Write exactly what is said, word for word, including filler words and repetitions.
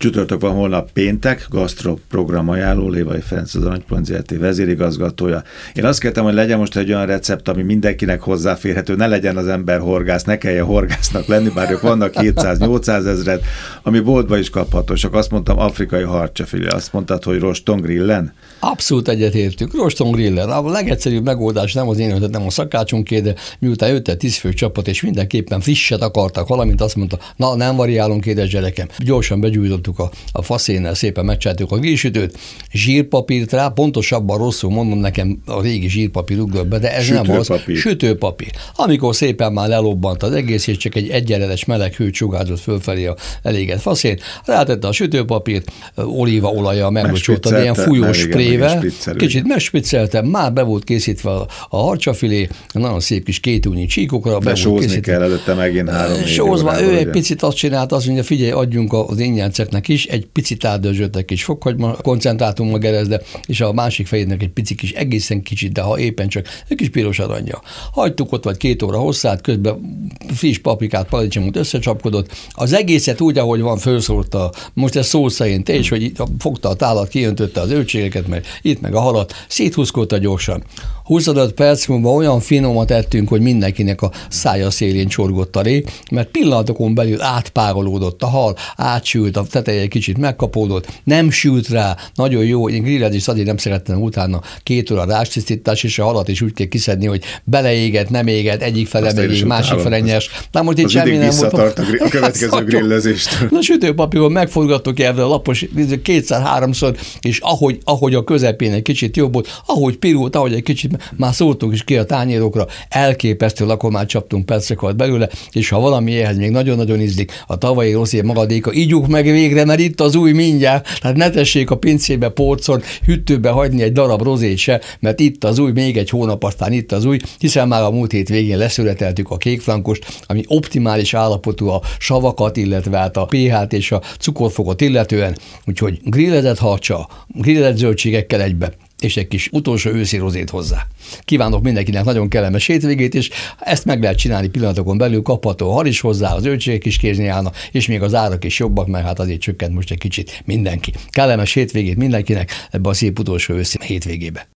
Csütörtök van, holnap péntek, gasztro program ajánló, Lévai Ferenc az Aranypont Zrt. Vezérigazgatója. Én azt kértem, hogy legyen most egy olyan recept, ami mindenkinek hozzáférhető, ne legyen az ember horgász, ne kelljen horgásznak lenni, bár ők vannak hétszáz-nyolcszáz ezret, ami boltba is kapható. Csak azt mondtam, afrikai harcsafilé. Azt mondtad, hogy roston grillen? Abszolút egyetértünk. Roston grillen. A legegyszerűbb megoldás nem az én ötlet, nem a szakácsonké, de miután jött egy tízfő csapat, és mindenképpen frisset akartak, valamint azt mondta, na nem variálunk, édes gyerekem. Gyorsan begyújtottuk a, a faszénnel, szépen megcsináltuk a grillsütőt, zsírpapírt rá, pontosabban rosszul mondom, nekem a régi zsírpapír ugrott be, de ez sütőpapír. Nem az. Sütőpapír. Amikor szépen már lelobbant az egész, és csak egy egyenletes meleg hőt sugárzott fölfelé a elégett faszén, rátette a sütőpapírt, olívaolajjal megbocsolta, de ilyen fújós sprével, kicsit megspicceltem, már be volt készítve a, a harcsafilé, nagyon szép kis kétúnyi csíkokra, be volt készítve. Kell előtte megint három-négy Sózva, ő egy picit azt csinált, azt mondja, figyelj, adjunk az ingyenceknek is, egy picit áldözsöttek kis fokhagyma, koncentrátummal gerezde, és a másik fejének egy pici kis, egészen kicsit, de ha éppen csak egy kis piros aranya. Hagytuk ott vagy két óra hosszát, közben friss paprikát, paradicsomot összecsapkodott. Az egészet úgy, ahogy van, felszórta, most ez szó szerint, és hogy fogta a tálat, kijöntötte az zöldségeket, mert itt meg a halat, széthúzkodta gyorsan. huszonöt perc múlva olyan finomat ettünk, hogy mindenkinek a szája szélén csorgott a ré, mert pillanatokon belül átpárolódott a hal, átsült, a teteje egy kicsit megkapódott, nem sült rá, nagyon jó, én grillezés is azért nem szerettem utána két óra rástisztítás, és a halat is úgy kell kiszedni, hogy beleéget, nem éget, egyik fele még, másik fele nyers. Na most itt semmi nem volt. A, a következő grillezést. Na sütőpapíron megforgattuk erre a lapos kétszer-háromszor, és ahogy, ahogy a közepén egy kicsit jobb volt, ahogy pirult, ahogy egy kicsit már szóltunk is ki a tányérokra, elképesztő, akkor már csaptunk perceket belőle, és ha valami ehhez még nagyon-nagyon ízlik, a tavalyi rosszé maradéka, ígyuk meg végre, mert itt az új mindjárt, tehát ne tessék a pincébe, polcon, hűtőbe hagyni egy darab rozét se, mert itt az új, még egy hónap, aztán itt az új, hiszen már a múlt hét végén leszületeltük a kékfrankost, ami optimális állapotú a savakat, illetve hát a pH-t és a cukorfokot illetően, úgyhogy grillezett harcsa, grillezett zöldségekkel egybe, és egy kis utolsó őszi rozét hozzá. Kívánok mindenkinek nagyon kellemes hétvégét, és ezt meg lehet csinálni pillanatokon belül, kapható hal is hozzá, az zöldségek is kézni állnak, és még az árak is jobbak, mert hát azért csökkent most egy kicsit mindenki. Kellemes hétvégét mindenkinek ebbe a szép utolsó őszi hétvégébe.